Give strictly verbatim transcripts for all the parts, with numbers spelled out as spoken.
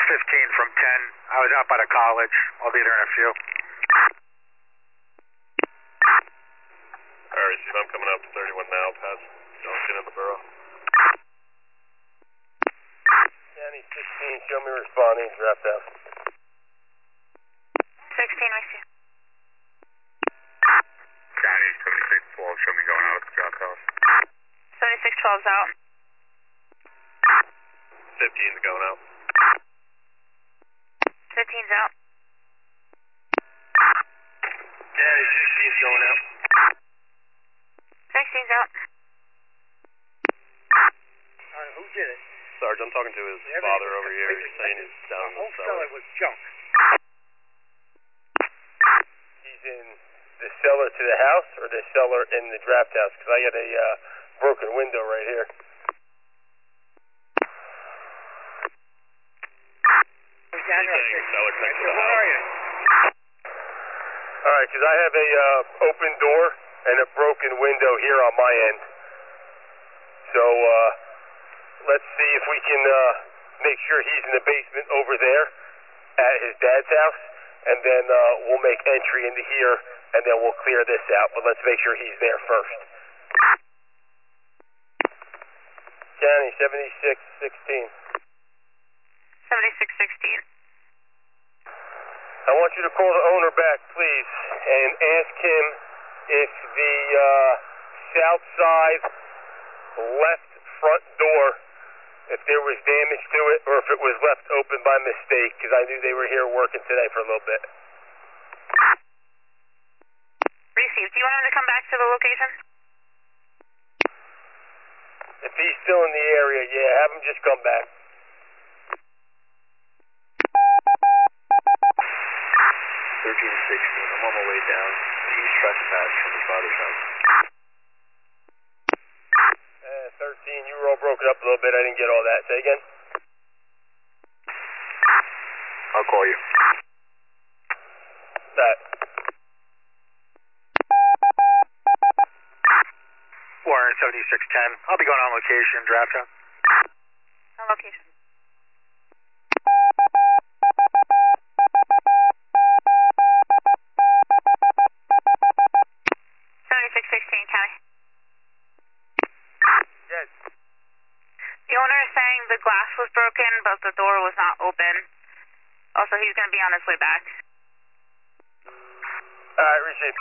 fifteen from ten. I was out by the college. I'll be there in a few. Alright, Steve, I'm coming up to thirty-one now, past Junction in the borough. County sixteen, show me responding, draft out. sixteen, I see. County seventy-six twelve, show me going out at the draft house. seventy-six twelve's out. fifteen's going out. fifteen's out. County sixteen's going out. sixteen's out. Uh, who did it? Sarge, I'm talking to his father over here. He's saying he's down in the cellar. was junk. He's in the cellar to the house or the cellar in the draft house? Because I got a uh, broken window right here. He's down there. He's cellar next to the Where house. are you? All right, because I have a uh, open door and a broken window here on my end. So uh, let's see if we can uh, make sure he's in the basement over there at his dad's house, and then uh, we'll make entry into here, and then we'll clear this out. But let's make sure he's there first. County seventy-six sixteen. seventy-six sixteen. I want you to call the owner back, please, and ask him if the uh, south side left front door, if there was damage to it, or if it was left open by mistake, because I knew they were here working today for a little bit. Received. Do you want him to come back to the location? If he's still in the area, yeah, have him just come back. thirteen sixteen, I'm on my way down. He's trespassed from his father's house. Uh, thirteen, you were all broken up a little bit. I didn't get all that. Say again? I'll call you. That. Warren seventy-six ten. I'll be going on location, draft out. On location. seventy-six sixteen, County. Yes. The owner is saying the glass was broken, but the door was not open. Also, he's going to be on his way back. Alright, receive.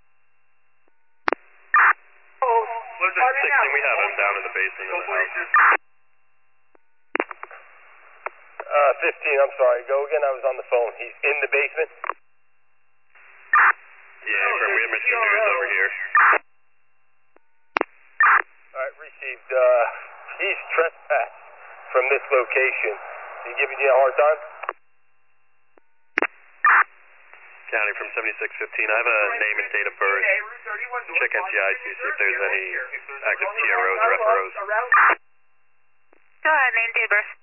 Oh, What's it? sixteen, we have him down in the basement in the house. Uh, fifteen, I'm sorry. Go again, I was on the phone. He's in the basement? Yeah, we have Mister News over here. Alright, received. Uh, he's trespassed from this location. Is he giving you a hard time? County from seventy-six fifteen. I have a name and date of birth. Check N C I C, see if there's any active T R Os or F R Os. Go ahead, name, date, of birth.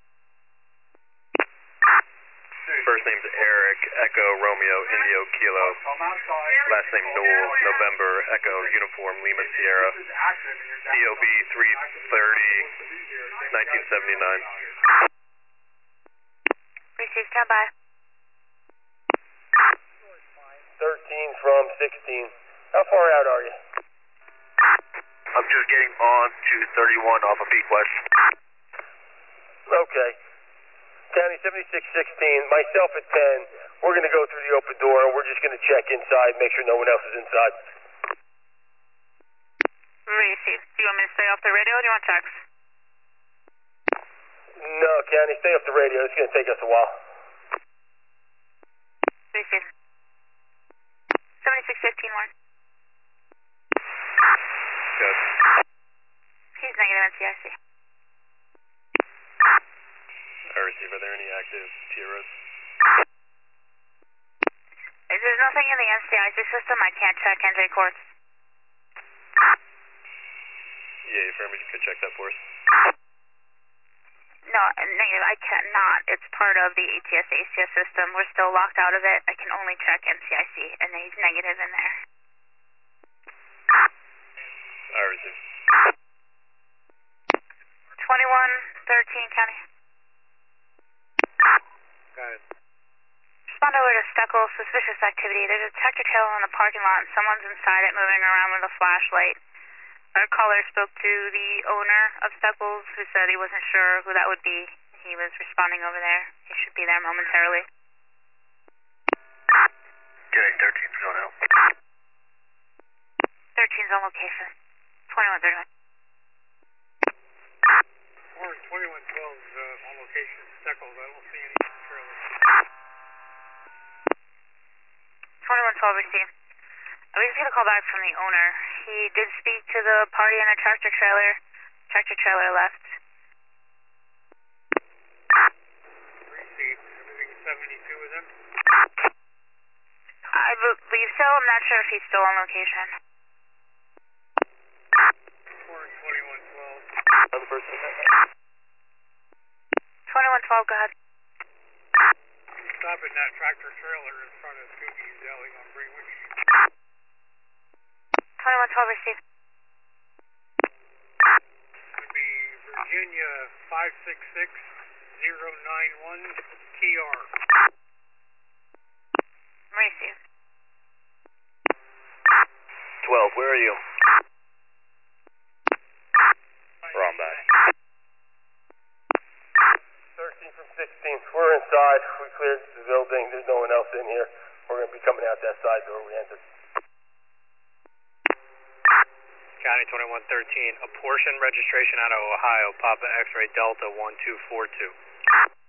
First name's Eric, Echo, Romeo, Indio, Kilo. Last name Noel, November, Echo, Uniform, Lima, Sierra. D O B three thirty, nineteen seventy-nine. Receive, stand by. thirteen from sixteen. How far out are you? I'm just getting on to thirty-one off of Peak West. Okay. County seventy-six sixteen, myself at ten. We're going to go through the open door and we're just going to check inside, make sure no one else is inside. Receive. Do you want me to stay off the radio or do you want text? No, County, stay off the radio. It's going to take us a while. Receive. seventy-six fifteen, Warren. Good. He's negative N C I C. I receive. Are there any active T R Os? There's nothing in the N C I C system. I can't check N J courts. Yeah, you firm, you could check that for us. No, negative. I cannot. It's part of the A T S A C S system. We're still locked out of it. I can only check N C I C, and he's negative in there. I receive. twenty-one thirteen, County. Speckle, suspicious activity. There's a tractor trailer in the parking lot and someone's inside it moving around with a flashlight. Our caller spoke to the owner of Speckles, who said he wasn't sure who that would be. He was responding over there. He should be there momentarily. Okay, thirteen's going out. thirteen's on location. twenty-one thirty-one. Or twenty-one twelve's uh, on location, Speckles. I don't see any trailers. twenty-one twelve received. We just get a call back from the owner. He did speak to the party in a tractor trailer. Tractor trailer left. Received. Everything seventy-two with him? I believe so. I'm not sure if he's still on location. Or twenty-one twelve. Another person in there? twenty-one twelve, go ahead. Stopping that tractor trailer in front of Scooby's Deli on Greenwich. twenty-one twelve received. Would be Virginia five six six zero nine one T R. Received. twelve, where are you? We're on back. thirteen from sixteen. We're inside. We cleared the building. There's no one else in here. We're going to be coming out that side door we entered. County twenty-one thirteen, a portion registration out of Ohio, Papa X-ray Delta one two four two.